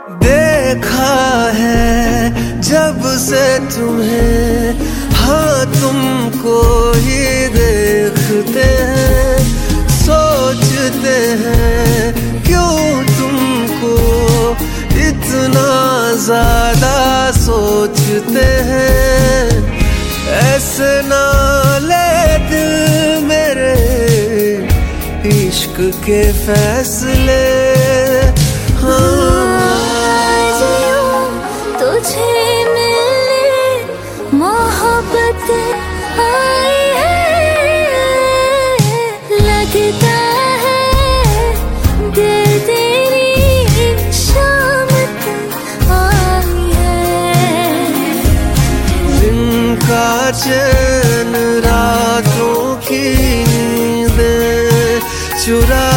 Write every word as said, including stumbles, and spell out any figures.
देखा है जब से तुम्हें, हाँ तुमको ही देखते हैं, सोचते हैं क्यों तुमको इतना ज्यादा सोचते हैं। ऐसे ना ले दिल मेरे इश्क के फैसले, हाँ तुझे मिलने मोहब्बत आई है, लगता है दिल तेरी शाम तक आई है। दिन का चैन रातों की नींदें चुरा